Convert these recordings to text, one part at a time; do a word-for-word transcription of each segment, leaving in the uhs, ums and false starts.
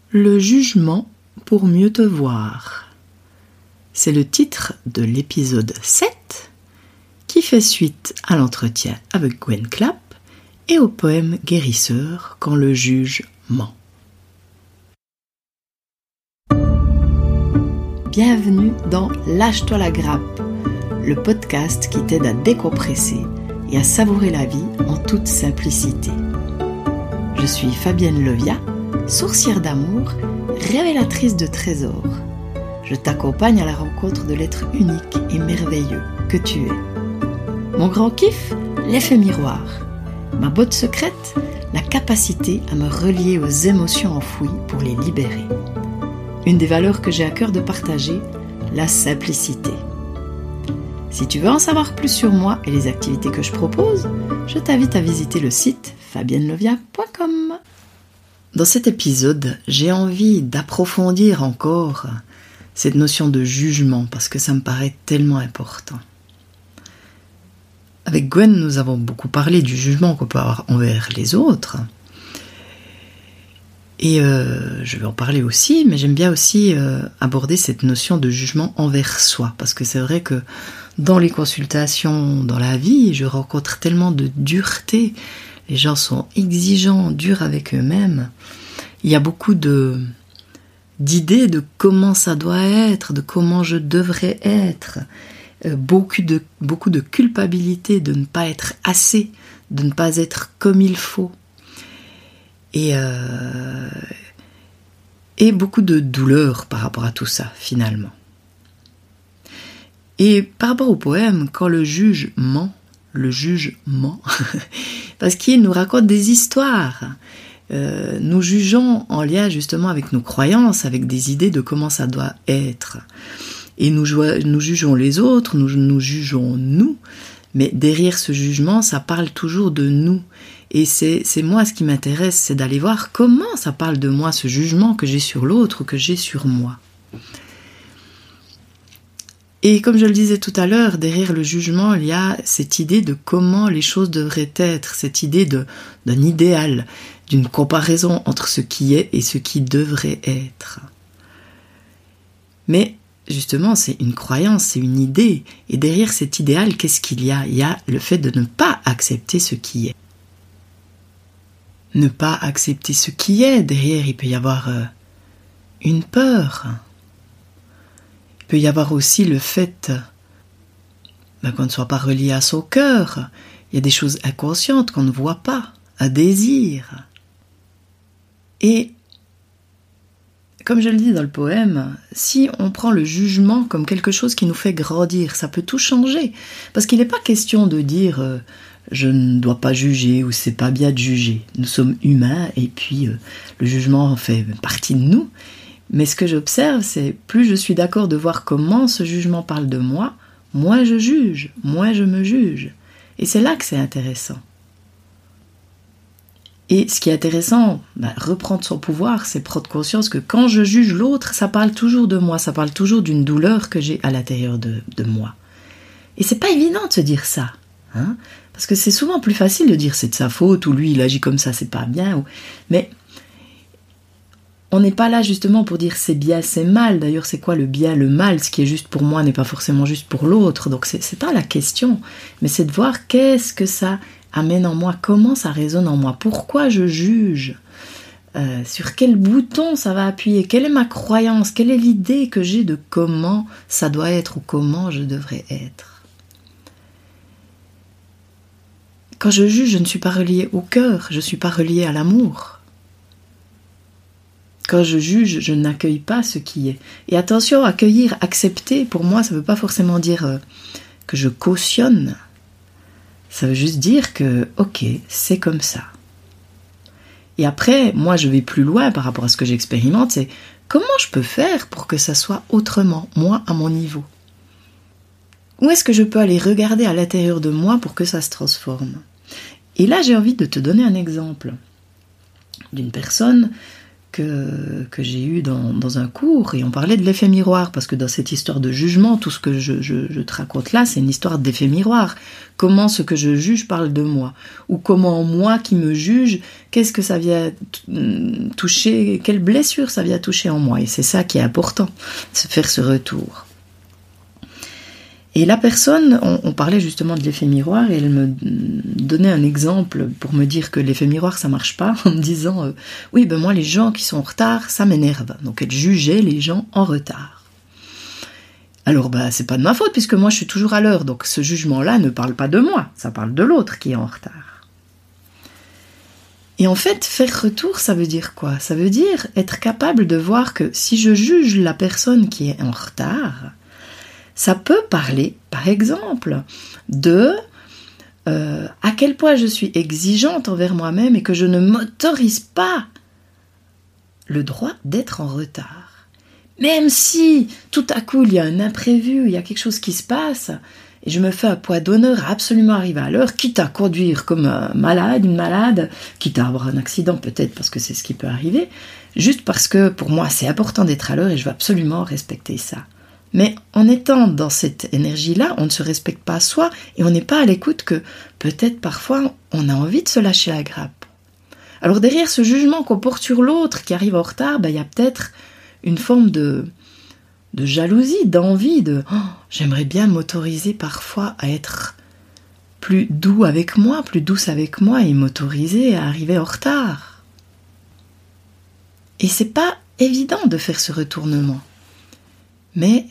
Le jugement pour mieux te voir. C'est le titre de l'épisode sept qui fait suite à l'entretien avec Gwen Clapp et au poème guérisseur Quand le juge ment. Bienvenue dans Lâche-toi la grappe, le podcast qui t'aide à décompresser et à savourer la vie en toute simplicité. Je suis Fabienne Levia, sourcière d'amour, révélatrice de trésors. Je t'accompagne à la rencontre de l'être unique et merveilleux que tu es. Mon grand kiff, l'effet miroir. Ma botte secrète, la capacité à me relier aux émotions enfouies pour les libérer. Une des valeurs que j'ai à cœur de partager, la simplicité. Si tu veux en savoir plus sur moi et les activités que je propose, je t'invite à visiter le site fabienne levia point com. Dans cet épisode, j'ai envie d'approfondir encore cette notion de jugement parce que ça me paraît tellement important. Avec Gwen, nous avons beaucoup parlé du jugement qu'on peut avoir envers les autres. Et euh, je vais en parler aussi, mais j'aime bien aussi euh, aborder cette notion de jugement envers soi. Parce que c'est vrai que dans les consultations, dans la vie, je rencontre tellement de dureté. Les gens sont exigeants, durs avec eux-mêmes. Il y a beaucoup de, d'idées de comment ça doit être, de comment je devrais être. Euh, beaucoup de, beaucoup de culpabilité de ne pas être assez, de ne pas être comme il faut. Et, euh, et beaucoup de douleur par rapport à tout ça, finalement. Et par rapport au poème, quand le juge ment, le juge ment, parce qu'il nous raconte des histoires. Euh, nous jugeons en lien justement avec nos croyances, avec des idées de comment ça doit être. Et nous, nous jugeons les autres, nous, nous jugeons nous, mais derrière ce jugement, ça parle toujours de nous. Et c'est, c'est moi ce qui m'intéresse, c'est d'aller voir comment ça parle de moi, ce jugement que j'ai sur l'autre ou que j'ai sur moi. Et comme je le disais tout à l'heure, derrière le jugement, il y a cette idée de comment les choses devraient être, cette idée de, d'un idéal, d'une comparaison entre ce qui est et ce qui devrait être. Mais justement, c'est une croyance, c'est une idée. Et derrière cet idéal, qu'est-ce qu'il y a ? Il y a le fait de ne pas accepter ce qui est. Ne pas accepter ce qui est, derrière, il peut y avoir euh, une peur. Il peut y avoir aussi le fait ben, qu'on ne soit pas relié à son cœur. Il y a des choses inconscientes qu'on ne voit pas, un désir. Et comme je le dis dans le poème, si on prend le jugement comme quelque chose qui nous fait grandir, ça peut tout changer. Parce qu'il n'est pas question de dire euh, « je ne dois pas juger » ou « c'est pas bien de juger ». Nous sommes humains et puis euh, le jugement en fait partie de nous. Mais ce que j'observe, c'est plus je suis d'accord de voir comment ce jugement parle de moi, moins je juge, moins je me juge. Et c'est là que c'est intéressant. Et ce qui est intéressant, ben, reprendre son pouvoir, c'est prendre conscience que quand je juge l'autre, ça parle toujours de moi, ça parle toujours d'une douleur que j'ai à l'intérieur de, de moi. Et c'est pas évident de se dire ça, hein, parce que c'est souvent plus facile de dire c'est de sa faute, ou lui il agit comme ça, c'est pas bien, ou... mais on n'est pas là justement pour dire c'est bien, c'est mal. D'ailleurs, c'est quoi le bien, le mal ? Ce qui est juste pour moi n'est pas forcément juste pour l'autre, donc c'est, c'est pas la question, mais c'est de voir qu'est-ce que ça amène en moi, comment ça résonne en moi, pourquoi je juge, euh, sur quel bouton ça va appuyer, quelle est ma croyance, quelle est l'idée que j'ai de comment ça doit être ou comment je devrais être. Quand je juge, je ne suis pas reliée au cœur, je ne suis pas reliée à l'amour. Quand je juge, je n'accueille pas ce qui est. Et attention, accueillir, accepter, pour moi, ça ne veut pas forcément dire euh, que je cautionne. Ça veut juste dire que, ok, c'est comme ça. Et après, moi, je vais plus loin par rapport à ce que j'expérimente, c'est comment je peux faire pour que ça soit autrement, moi, à mon niveau ? Où est-ce que je peux aller regarder à l'intérieur de moi pour que ça se transforme ? Et là, j'ai envie de te donner un exemple d'une personne que, que j'ai eu dans, dans un cours, et on parlait de l'effet miroir, parce que dans cette histoire de jugement, tout ce que je, je, je te raconte là, c'est une histoire d'effet miroir. Comment ce que je juge parle de moi, ou comment moi qui me juge, qu'est-ce que ça vient toucher, quelle blessure ça vient toucher en moi, et c'est ça qui est important, se faire ce retour. Et la personne, on, on parlait justement de l'effet miroir, et elle me donnait un exemple pour me dire que l'effet miroir ça marche pas, en me disant euh, oui ben moi les gens qui sont en retard ça m'énerve. Donc elle jugeait les gens en retard. Alors bah c'est pas de ma faute puisque moi je suis toujours à l'heure, donc ce jugement là ne parle pas de moi, ça parle de l'autre qui est en retard. Et en fait faire retour ça veut dire quoi? Ça veut dire être capable de voir que si je juge la personne qui est en retard, ça peut parler, par exemple, de euh, à quel point je suis exigeante envers moi-même et que je ne m'autorise pas le droit d'être en retard. Même si tout à coup il y a un imprévu, il y a quelque chose qui se passe, et je me fais un poids d'honneur à absolument arriver à l'heure, quitte à conduire comme un malade, une malade, quitte à avoir un accident peut-être parce que c'est ce qui peut arriver, juste parce que pour moi c'est important d'être à l'heure et je veux absolument respecter ça. Mais en étant dans cette énergie-là, on ne se respecte pas soi et on n'est pas à l'écoute que peut-être parfois on a envie de se lâcher la grappe. Alors derrière ce jugement qu'on porte sur l'autre qui arrive en retard, ben, il y a peut-être une forme de, de jalousie, d'envie, de oh, j'aimerais bien m'autoriser parfois à être plus doux avec moi, plus douce avec moi et m'autoriser à arriver en retard. Et c'est pas évident de faire ce retournement. Mais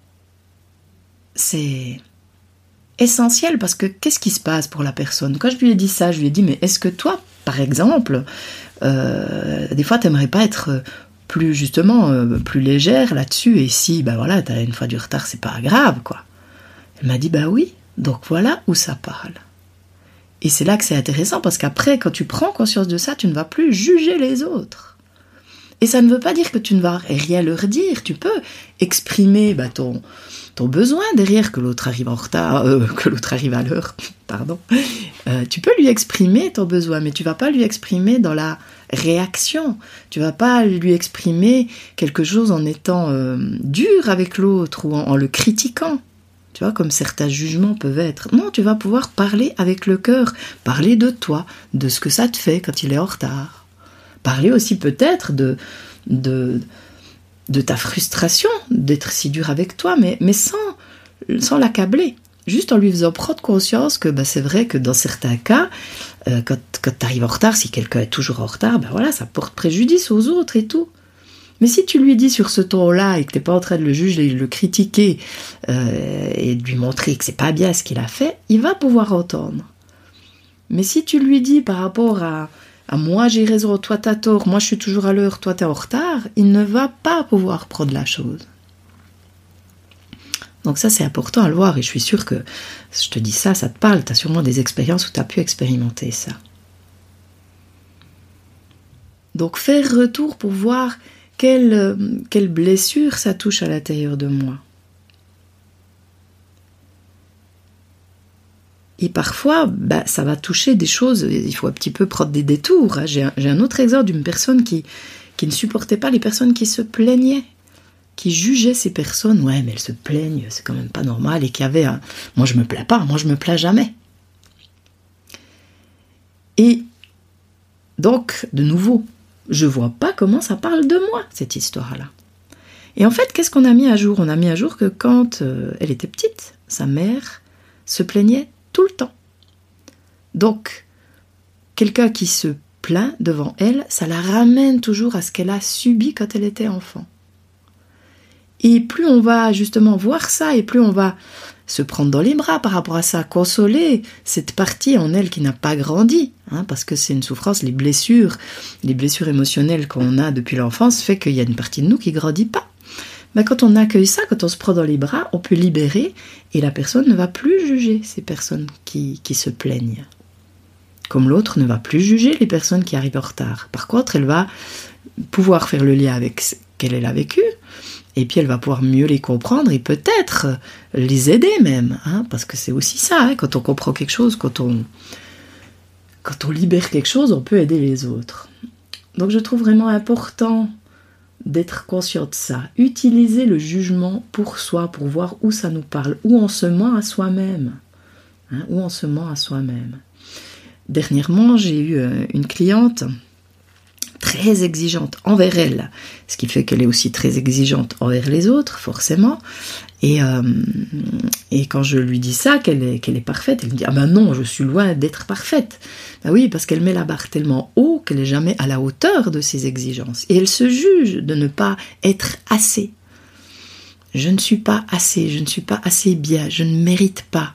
c'est essentiel parce que qu'est-ce qui se passe pour la personne? Quand je lui ai dit ça, je lui ai dit mais est-ce que toi, par exemple, euh, des fois t'aimerais pas être plus justement euh, plus légère là-dessus et si ben voilà t'as une fois du retard c'est pas grave quoi. Elle m'a dit bah oui, donc voilà où ça parle. Et c'est là que c'est intéressant parce qu'après quand tu prends conscience de ça, tu ne vas plus juger les autres. Et ça ne veut pas dire que tu ne vas rien leur dire. Tu peux exprimer bah, ton, ton besoin derrière que l'autre arrive en retard, euh, que l'autre arrive à l'heure, pardon. Euh, tu peux lui exprimer ton besoin, mais tu ne vas pas lui exprimer dans la réaction. Tu ne vas pas lui exprimer quelque chose en étant euh, dur avec l'autre ou en, en le critiquant. Tu vois, comme certains jugements peuvent être. Non, tu vas pouvoir parler avec le cœur, parler de toi, de ce que ça te fait quand il est en retard. Parler aussi peut-être de, de, de ta frustration d'être si dur avec toi, mais, mais sans, sans l'accabler. Juste en lui faisant prendre conscience que bah, c'est vrai que dans certains cas, euh, quand, quand tu arrives en retard, si quelqu'un est toujours en retard, bah, voilà, ça porte préjudice aux autres et tout. Mais si tu lui dis sur ce ton-là et que tu n'es pas en train de le juger, de le critiquer euh, et de lui montrer que c'est pas bien ce qu'il a fait, il va pouvoir entendre. Mais si tu lui dis par rapport à Ah, moi j'ai raison, toi t'as tort, moi je suis toujours à l'heure, toi t'es en retard, il ne va pas pouvoir prendre la chose. Donc ça c'est important à le voir et je suis sûre que je te dis ça, ça te parle, t'as sûrement des expériences où t'as pu expérimenter ça. Donc faire retour pour voir quelle, quelle blessure ça touche à l'intérieur de moi. Et parfois, bah, ça va toucher des choses, il faut un petit peu prendre des détours. Hein. J'ai, un, j'ai un autre exemple d'une personne qui, qui ne supportait pas les personnes qui se plaignaient, qui jugeait ces personnes. Ouais, mais elles se plaignent, c'est quand même pas normal. Et qui avait un... Moi, je me plains pas, moi, je me plains jamais. Et donc, de nouveau, je vois pas comment ça parle de moi, cette histoire-là. Et en fait, qu'est-ce qu'on a mis à jour? On a mis à jour que quand euh, elle était petite, sa mère se plaignait tout le temps. Donc, quelqu'un qui se plaint devant elle, ça la ramène toujours à ce qu'elle a subi quand elle était enfant. Et plus on va justement voir ça, et plus on va se prendre dans les bras par rapport à ça, consoler cette partie en elle qui n'a pas grandi, hein, parce que c'est une souffrance, les blessures, les blessures émotionnelles qu'on a depuis l'enfance fait qu'il y a une partie de nous qui grandit pas. Mais quand on accueille ça, quand on se prend dans les bras, on peut libérer et la personne ne va plus juger ces personnes qui, qui se plaignent. Comme l'autre ne va plus juger les personnes qui arrivent en retard. Par contre, elle va pouvoir faire le lien avec ce qu'elle a vécu et puis elle va pouvoir mieux les comprendre et peut-être les aider même. Hein, parce que c'est aussi ça, hein, quand on comprend quelque chose, quand on, quand on libère quelque chose, on peut aider les autres. Donc je trouve vraiment important d'être conscient de ça. Utiliser le jugement pour soi, pour voir où ça nous parle, où on se ment à soi-même. Hein, où on se ment à soi-même. Dernièrement, j'ai eu une cliente très exigeante envers elle, ce qui fait qu'elle est aussi très exigeante envers les autres, forcément. Et, euh, et quand je lui dis ça, qu'elle est, qu'elle est parfaite, elle me dit « Ah ben non, je suis loin d'être parfaite. » Ben oui, parce qu'elle met la barre tellement haut qu'elle n'est jamais à la hauteur de ses exigences. Et elle se juge de ne pas être assez. Je ne suis pas assez, je ne suis pas assez bien, je ne mérite pas.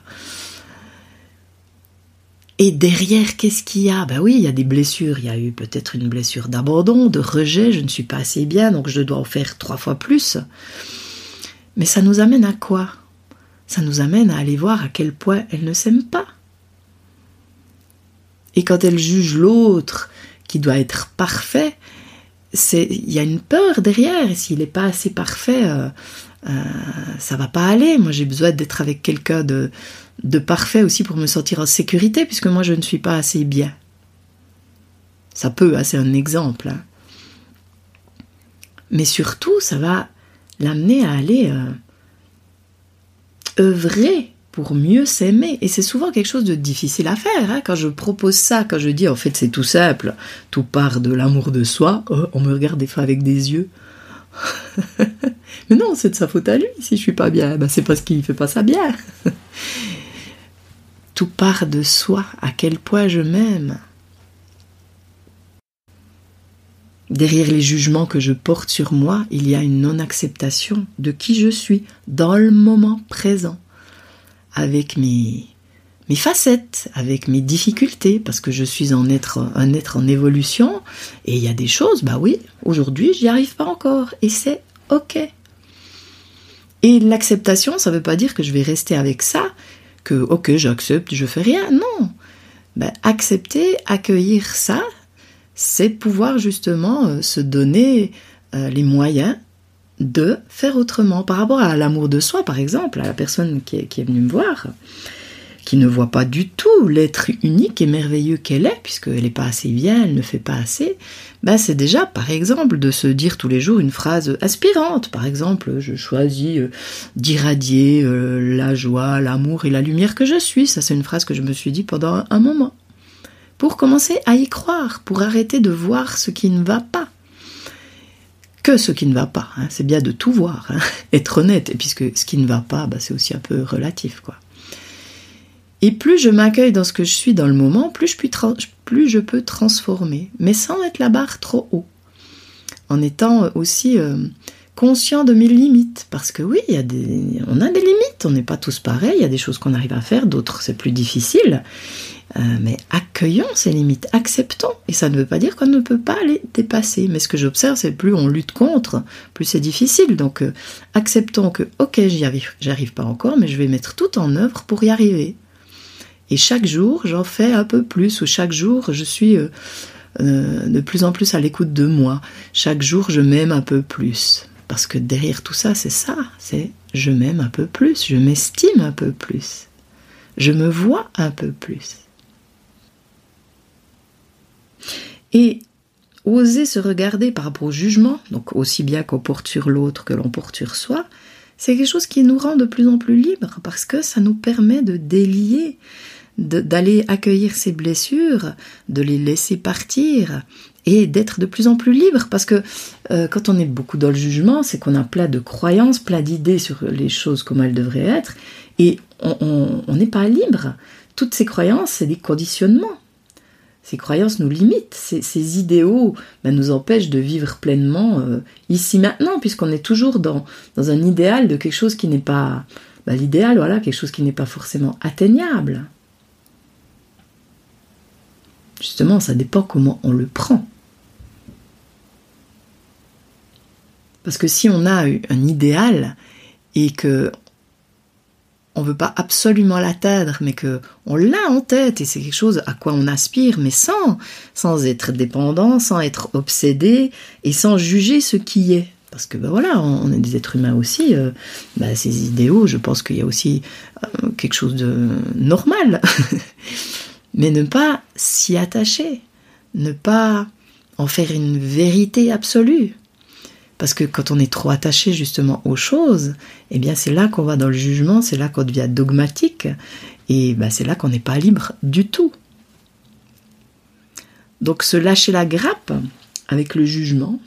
Et derrière, qu'est-ce qu'il y a ? Ben oui, il y a des blessures. Il y a eu peut-être une blessure d'abandon, de rejet. Je ne suis pas assez bien, donc je dois en faire trois fois plus. Mais ça nous amène à quoi ? Ça nous amène à aller voir à quel point elle ne s'aime pas. Et quand elle juge l'autre qui doit être parfait, c'est, il y a une peur derrière. Et s'il n'est pas assez parfait, euh, euh, ça va pas aller. Moi, j'ai besoin d'être avec quelqu'un de... de parfait aussi pour me sentir en sécurité, puisque moi je ne suis pas assez bien. Ça peut, hein, c'est un exemple. Hein. Mais surtout, ça va l'amener à aller euh, œuvrer pour mieux s'aimer. Et c'est souvent quelque chose de difficile à faire. Hein. Quand je propose ça, quand je dis en fait c'est tout simple, tout part de l'amour de soi, oh, on me regarde des fois avec des yeux. Mais non, c'est de sa faute à lui si je suis pas bien. Ben, c'est parce qu'il fait pas ça bien. Tout part de soi, à quel point je m'aime. Derrière les jugements que je porte sur moi, il y a une non-acceptation de qui je suis dans le moment présent, avec mes, mes facettes, avec mes difficultés, parce que je suis un être, un être en évolution, et il y a des choses, bah oui, aujourd'hui j'y arrive pas encore, et c'est ok. Et l'acceptation, ça veut pas dire que je vais rester avec ça, que ok, j'accepte, je fais rien. Non, ben, accepter, accueillir ça, c'est pouvoir justement euh, se donner euh, les moyens de faire autrement. Par rapport à l'amour de soi, par exemple, à la personne qui est, qui est venue me voir, qui ne voit pas du tout l'être unique et merveilleux qu'elle est, puisqu'elle n'est pas assez bien, elle ne fait pas assez, ben c'est déjà, par exemple, de se dire tous les jours une phrase inspirante. Par exemple, je choisis euh, d'irradier euh, la joie, l'amour et la lumière que je suis. Ça, c'est une phrase que je me suis dit pendant un moment. Pour commencer à y croire, pour arrêter de voir ce qui ne va pas. Que ce qui ne va pas, hein. C'est bien de tout voir, hein. Être honnête, et puisque ce qui ne va pas, ben, c'est aussi un peu relatif, quoi. Et plus je m'accueille dans ce que je suis dans le moment, plus je, puis tra- plus je peux transformer, mais sans mettre la barre trop haut. En étant aussi euh, conscient de mes limites. Parce que oui, y a des, on a des limites, on n'est pas tous pareils, il y a des choses qu'on arrive à faire, d'autres c'est plus difficile. Euh, mais accueillons ces limites, acceptons. Et ça ne veut pas dire qu'on ne peut pas les dépasser. Mais ce que j'observe, c'est plus on lutte contre, plus c'est difficile. Donc euh, acceptons que, ok, j'y arrive, j'y arrive pas encore, mais je vais mettre tout en œuvre pour y arriver. Et chaque jour, j'en fais un peu plus, ou chaque jour, je suis euh, euh, de plus en plus à l'écoute de moi. Chaque jour, je m'aime un peu plus. Parce que derrière tout ça, c'est ça, c'est je m'aime un peu plus, je m'estime un peu plus, je me vois un peu plus. Et oser se regarder par rapport au jugement, donc aussi bien qu'on porte sur l'autre que l'on porte sur soi, c'est quelque chose qui nous rend de plus en plus libres, parce que ça nous permet de délier, de, d'aller accueillir ces blessures, de les laisser partir, et d'être de plus en plus libre, parce que euh, quand on est beaucoup dans le jugement, c'est qu'on a plein de croyances, plein d'idées sur les choses comme elles devraient être, et on n'est pas libre. Toutes ces croyances, c'est des conditionnements. Ces croyances nous limitent, ces, ces idéaux ben, nous empêchent de vivre pleinement euh, ici maintenant, puisqu'on est toujours dans, dans un idéal de quelque chose qui n'est pas... Ben, l'idéal, voilà, quelque chose qui n'est pas forcément atteignable. Justement, ça dépend comment on le prend. Parce que si on a un idéal et que on veut pas absolument l'atteindre, mais que on l'a en tête et c'est quelque chose à quoi on aspire, mais sans, sans être dépendant, sans être obsédé et sans juger ce qui est. Parce que ben voilà, on est des êtres humains aussi. Euh, ben ces idéaux, je pense qu'il y a aussi euh, quelque chose de normal. Mais ne pas s'y attacher, ne pas en faire une vérité absolue. Parce que quand on est trop attaché justement aux choses, eh bien c'est là qu'on va dans le jugement, c'est là qu'on devient dogmatique, et ben c'est là qu'on n'est pas libre du tout. Donc se lâcher la grappe avec le jugement,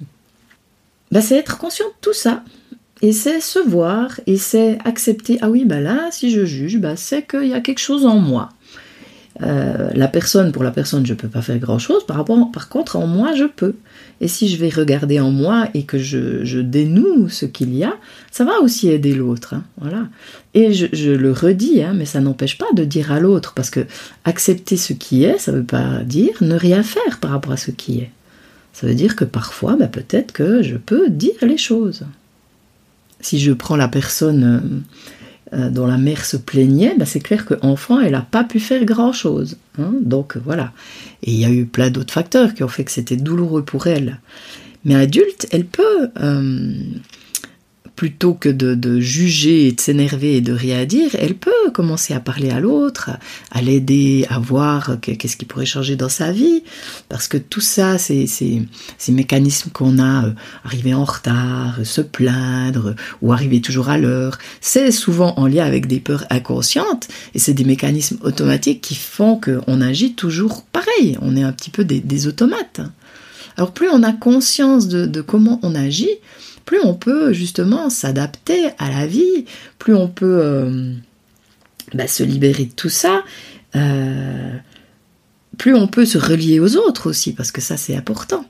ben c'est être conscient de tout ça. Et c'est se voir, et c'est accepter, ah oui, ben là, si je juge, ben c'est qu'il y a quelque chose en moi. Euh, la personne, pour la personne, je ne peux pas faire grand-chose, par, rapport, par contre, en moi, je peux. Et si je vais regarder en moi et que je, je dénoue ce qu'il y a, ça va aussi aider l'autre. Hein, voilà. Et je, je le redis, hein, mais ça n'empêche pas de dire à l'autre, parce que accepter ce qui est, ça ne veut pas dire ne rien faire par rapport à ce qui est. Ça veut dire que parfois, ben, peut-être que je peux dire les choses. Si je prends la personne euh, dont la mère se plaignait, ben c'est clair qu'enfant, elle n'a pas pu faire grand-chose. Hein, donc voilà. Et il y a eu plein d'autres facteurs qui ont fait que c'était douloureux pour elle. Mais adulte, elle peut, euh, plutôt que de, de juger et de s'énerver et de rien dire, elle peut commencer à parler à l'autre, à l'aider à voir qu'est-ce qui pourrait changer dans sa vie. Parce que tout ça, c'est, c'est, ces mécanismes qu'on a, euh, arriver en retard, se plaindre, ou arriver toujours à l'heure, c'est souvent en lien avec des peurs inconscientes, et c'est des mécanismes automatiques qui font qu'on agit toujours pareil. On est un petit peu des, des automates. Alors plus on a conscience de, de comment on agit, plus on peut justement s'adapter à la vie, plus on peut euh, bah, se libérer de tout ça, euh, plus on peut se relier aux autres aussi, parce que ça c'est important.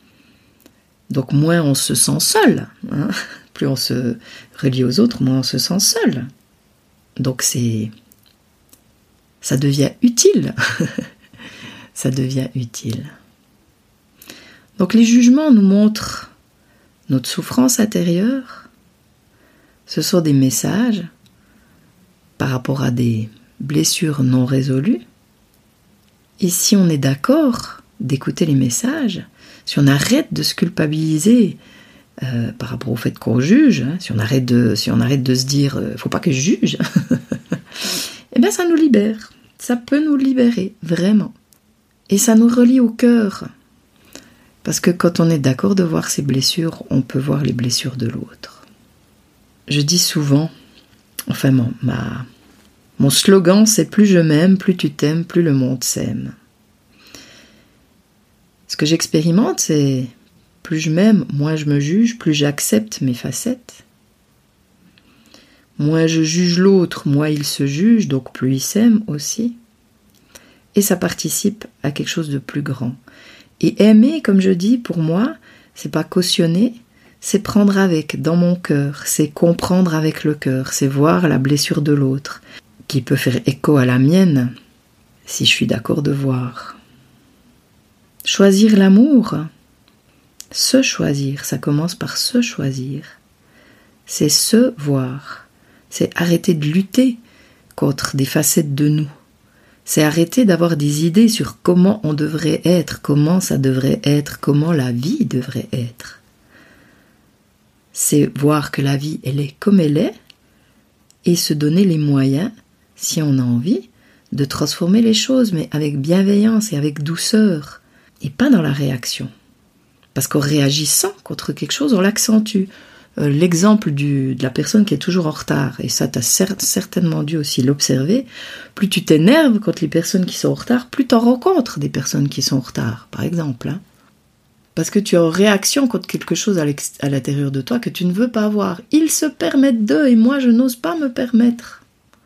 Donc moins on se sent seul, hein, plus on se relie aux autres, moins on se sent seul. Donc c'est, ça devient utile, ça devient utile. Donc les jugements nous montrent notre souffrance intérieure. Ce sont des messages par rapport à des blessures non résolues. Et si on est d'accord d'écouter les messages, si on arrête de se culpabiliser euh, par rapport au fait qu'on juge, hein, si on arrête de, si on arrête de se dire euh, « faut pas que je juge », eh bien ça nous libère. Ça peut nous libérer, vraiment. Et ça nous relie au cœur. Parce que quand on est d'accord de voir ses blessures, on peut voir les blessures de l'autre. Je dis souvent, enfin mon, ma, mon slogan c'est « plus je m'aime, plus tu t'aimes, plus le monde s'aime ». Ce que j'expérimente c'est « plus je m'aime, moins je me juge, plus j'accepte mes facettes ». Moins je juge l'autre, moins il se juge, donc plus il s'aime aussi. Et ça participe à quelque chose de plus grand. Et aimer, comme je dis, pour moi, c'est pas cautionner, c'est prendre avec, dans mon cœur, c'est comprendre avec le cœur, c'est voir la blessure de l'autre, qui peut faire écho à la mienne, si je suis d'accord de voir. Choisir l'amour, se choisir, ça commence par se choisir, c'est se voir, c'est arrêter de lutter contre des facettes de nous. C'est arrêter d'avoir des idées sur comment on devrait être, comment ça devrait être, comment la vie devrait être. C'est voir que la vie, elle est comme elle est, et se donner les moyens, si on a envie, de transformer les choses, mais avec bienveillance et avec douceur, et pas dans la réaction. Parce qu'en réagissant contre quelque chose, on l'accentue. Euh, l'exemple du, de la personne qui est toujours en retard, et ça t'as cer- certainement dû aussi l'observer, plus tu t'énerves contre les personnes qui sont en retard, plus t'en rencontres des personnes qui sont en retard, par exemple. Hein. Parce que tu es en réaction contre quelque chose à, à l'intérieur de toi que tu ne veux pas avoir. Ils se permettent d'eux, et moi je n'ose pas me permettre.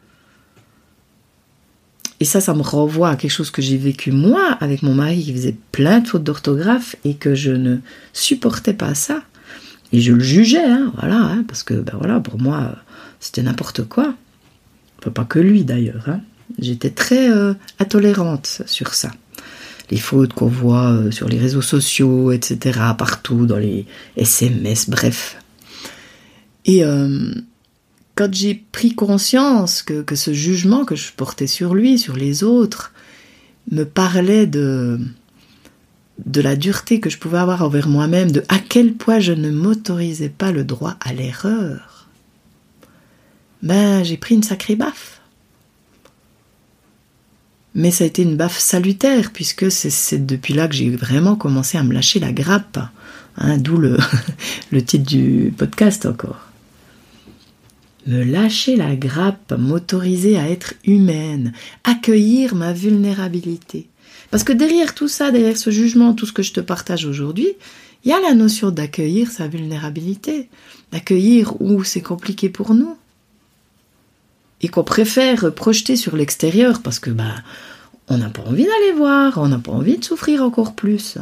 Et ça, ça me renvoie à quelque chose que j'ai vécu moi, avec mon mari qui faisait plein de fautes d'orthographe, et que je ne supportais pas ça. Et je le jugeais, hein, voilà, hein, parce que ben voilà, pour moi, c'était n'importe quoi. Pas que lui d'ailleurs. Hein. J'étais très euh, intolérante sur ça. Les fautes qu'on voit euh, sur les réseaux sociaux, et cetera, partout, dans les S M S, bref. Et euh, quand j'ai pris conscience que, que ce jugement que je portais sur lui, sur les autres, me parlait de... de la dureté que je pouvais avoir envers moi-même, de à quel point je ne m'autorisais pas le droit à l'erreur, ben j'ai pris une sacrée baffe. Mais ça a été une baffe salutaire, puisque c'est, c'est depuis là que j'ai vraiment commencé à me lâcher la grappe. Hein, d'où le, le titre du podcast encore. Me lâcher la grappe, m'autoriser à être humaine, accueillir ma vulnérabilité. Parce que derrière tout ça, derrière ce jugement, tout ce que je te partage aujourd'hui, il y a la notion d'accueillir sa vulnérabilité, d'accueillir où c'est compliqué pour nous. Et qu'on préfère projeter sur l'extérieur parce que bah, on n'a pas envie d'aller voir, on n'a pas envie de souffrir encore plus.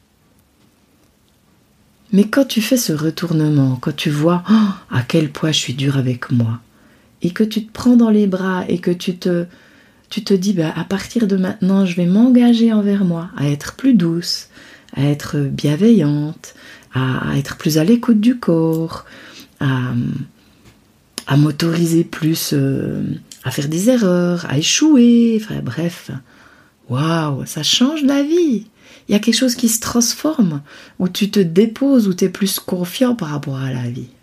Mais quand tu fais ce retournement, quand tu vois oh, à quel point je suis dure avec moi, et que tu te prends dans les bras et que tu te, tu te dis bah, à partir de maintenant je vais m'engager envers moi, à être plus douce, à être bienveillante, à, à être plus à l'écoute du corps, à, à m'autoriser plus euh, à faire des erreurs, à échouer, enfin, bref, waouh, ça change la vie. Il y a quelque chose qui se transforme, où tu te déposes, où tu es plus confiant par rapport à la vie.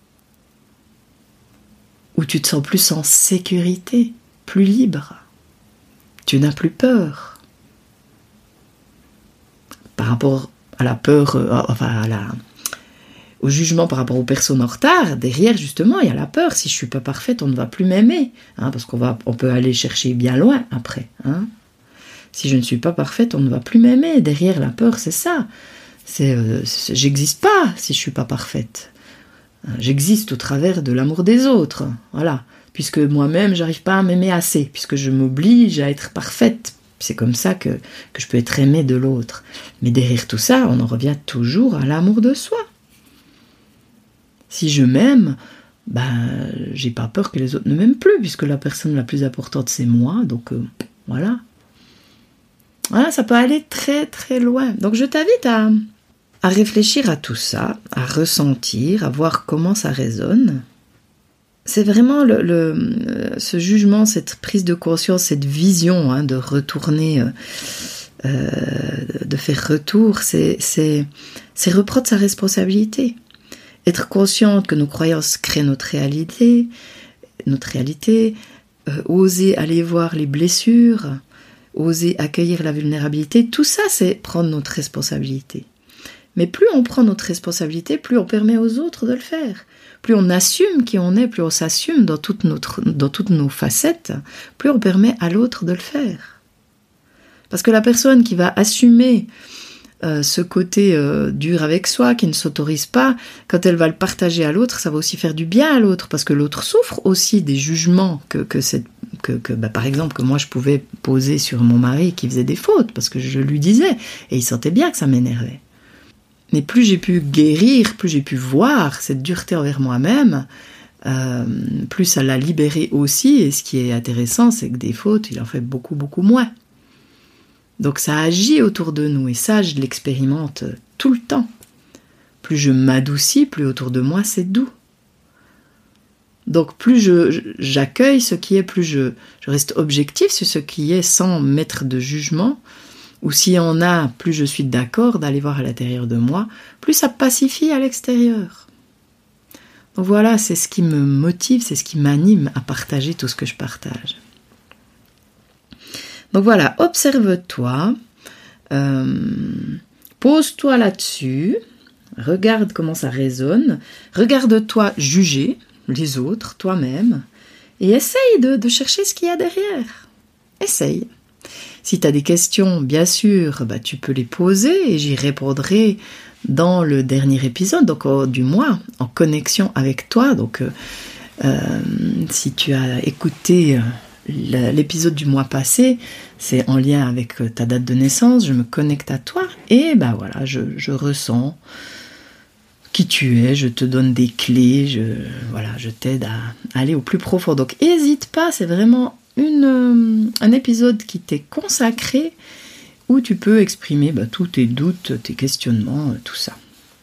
Où tu te sens plus en sécurité, plus libre. Tu n'as plus peur. Par rapport à la peur, euh, enfin à la, au jugement par rapport aux personnes en retard, derrière justement il y a la peur. Si je ne suis pas parfaite, on ne va plus m'aimer. Hein, parce qu'on va, on peut aller chercher bien loin après. Hein. Si je ne suis pas parfaite, on ne va plus m'aimer. Derrière la peur, c'est ça. C'est, euh, c'est, j'existe pas si je suis pas parfaite. J'existe au travers de l'amour des autres. Voilà. Puisque moi-même, j'arrive pas à m'aimer assez. Puisque je m'oblige à être parfaite. C'est comme ça que, que je peux être aimée de l'autre. Mais derrière tout ça, on en revient toujours à l'amour de soi. Si je m'aime, ben, j'ai pas peur que les autres ne m'aiment plus. Puisque la personne la plus importante, c'est moi. Donc, euh, voilà. Voilà, ça peut aller très très loin. Donc je t'invite à, à réfléchir à tout ça, à ressentir, à voir comment ça résonne. C'est vraiment le, le, ce jugement, cette prise de conscience, cette vision hein, de retourner, euh, de faire retour, c'est, c'est, c'est reprendre sa responsabilité. Être consciente que nos croyances créent notre réalité, notre réalité, euh, oser aller voir les blessures, oser accueillir la vulnérabilité, tout ça c'est prendre notre responsabilité. Mais plus on prend notre responsabilité, plus on permet aux autres de le faire. Plus on assume qui on est, plus on s'assume dans, toute notre, dans toutes nos facettes, plus on permet à l'autre de le faire. Parce que la personne qui va assumer euh, ce côté euh, dur avec soi, qui ne s'autorise pas, quand elle va le partager à l'autre, ça va aussi faire du bien à l'autre, parce que l'autre souffre aussi des jugements que, que cette Que, que bah, par exemple, que moi je pouvais poser sur mon mari qui faisait des fautes, parce que je lui disais, et il sentait bien que ça m'énervait. Mais plus j'ai pu guérir, plus j'ai pu voir cette dureté envers moi-même, euh, plus ça l'a libéré aussi, et ce qui est intéressant, c'est que des fautes, il en fait beaucoup, beaucoup moins. Donc ça agit autour de nous, et ça, je l'expérimente tout le temps. Plus je m'adoucis, plus autour de moi, c'est doux. Donc plus je, j'accueille ce qui est, plus je, je reste objectif sur ce qui est sans mettre de jugement, ou s'il y en a, plus je suis d'accord d'aller voir à l'intérieur de moi, plus ça pacifie à l'extérieur. Donc voilà, c'est ce qui me motive, c'est ce qui m'anime à partager tout ce que je partage. Donc voilà, observe-toi, euh, pose-toi là-dessus, regarde comment ça résonne, regarde-toi juger les autres, toi-même, et essaye de, de chercher ce qu'il y a derrière. Essaye. Si tu as des questions, bien sûr, bah, tu peux les poser et j'y répondrai dans le dernier épisode, donc oh, du mois, en connexion avec toi. Donc, euh, euh, si tu as écouté euh, l'épisode du mois passé, c'est en lien avec ta date de naissance, je me connecte à toi et bah voilà, je, je ressens qui tu es, je te donne des clés, je, voilà, je t'aide à aller au plus profond. Donc n'hésite pas, c'est vraiment une, euh, un épisode qui t'est consacré où tu peux exprimer bah, tous tes doutes, tes questionnements, tout ça.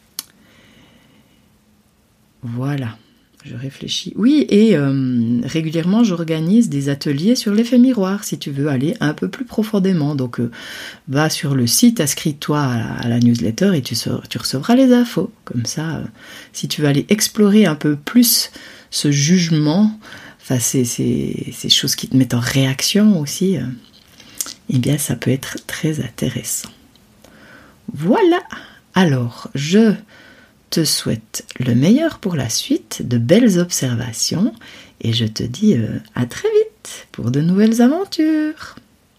Voilà, je réfléchis. Oui, et euh, régulièrement, j'organise des ateliers sur l'effet miroir, si tu veux aller un peu plus profondément. Donc, euh, va sur le site, inscris-toi à, à la newsletter et tu, tu recevras les infos. Comme ça, euh, si tu veux aller explorer un peu plus ce jugement, enfin, ces, ces, ces choses qui te mettent en réaction aussi, euh, eh bien ça peut être très intéressant. Voilà, alors je te souhaite le meilleur pour la suite, de belles observations, et je te dis euh, à très vite pour de nouvelles aventures.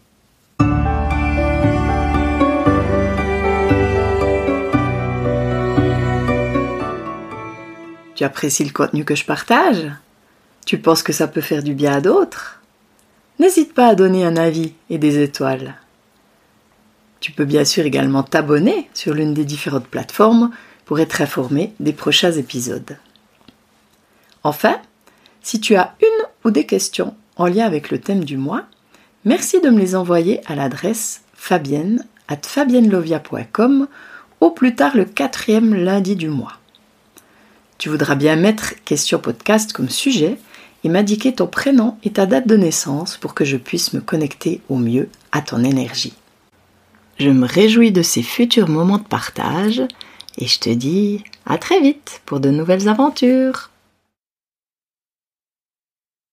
Tu apprécies le contenu que je partage ? Tu penses que ça peut faire du bien à d'autres ? N'hésite pas à donner un avis et des étoiles. Tu peux bien sûr également t'abonner sur l'une des différentes plateformes pour être informé des prochains épisodes. Enfin, si tu as une ou des questions en lien avec le thème du mois, merci de me les envoyer à l'adresse fabienne arobase fabiennelovia point com au plus tard le quatrième lundi du mois. Tu voudras bien mettre question podcast comme sujet et m'indiquer ton prénom et ta date de naissance pour que je puisse me connecter au mieux à ton énergie. Je me réjouis de ces futurs moments de partage et je te dis à très vite pour de nouvelles aventures.